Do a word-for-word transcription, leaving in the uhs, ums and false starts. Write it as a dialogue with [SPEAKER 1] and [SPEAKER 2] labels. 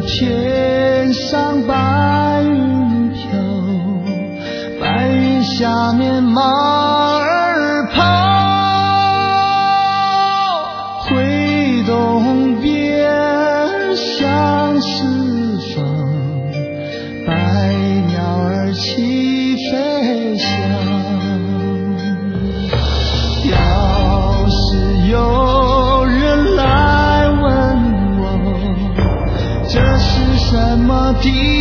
[SPEAKER 1] 天上白云飘，白云下面马儿跑，挥动边向四方，百鸟儿齐飞翔。要是有人来问我，这是什么地